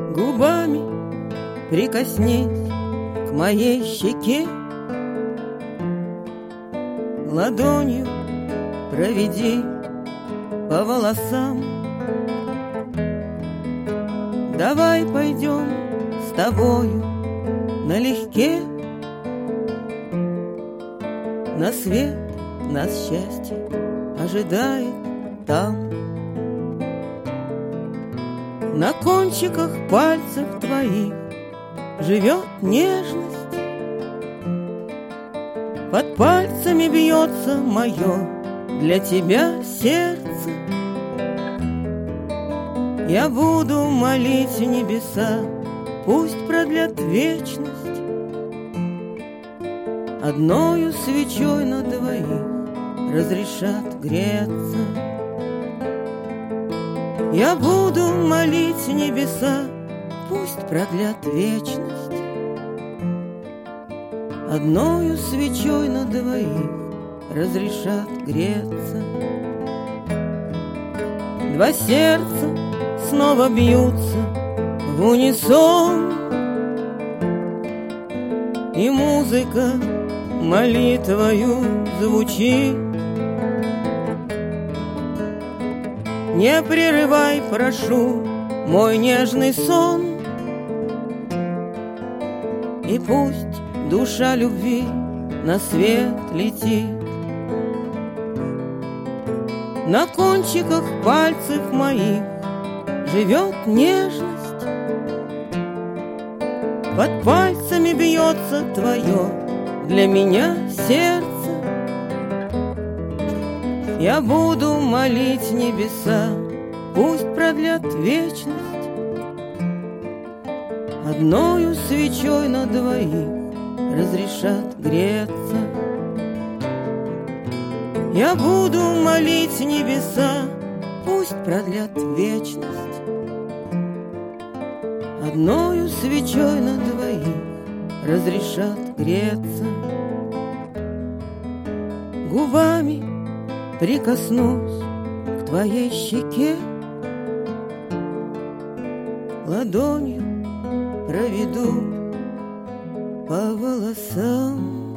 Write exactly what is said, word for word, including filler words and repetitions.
Губами прикоснись к моей щеке, ладонью проведи по волосам. Давай пойдем с тобою налегке на свет, нас счастье ожидает там. На кончиках пальцев твоих живет нежность, под пальцами бьется мое для тебя сердце. Я буду молить небеса, пусть продлят вечность, одною свечой на двоих разрешат греться. Я буду молить небеса, пусть продлят вечность, одною свечой на двоих разрешат греться. Два сердца снова бьются в унисон, и музыка молитвою звучит. Не прерывай, прошу, мой нежный сон, и пусть душа любви на свет летит. На кончиках пальцев моих живет нежность, под пальцами бьется твое для меня сердце. Я буду молить небеса, пусть продлят вечность, одною свечой на двоих разрешат греться. Я буду молить небеса, пусть продлят вечность, одною свечой на двоих разрешат греться. Губами прикоснусь к твоей щеке, ладонью проведу по волосам.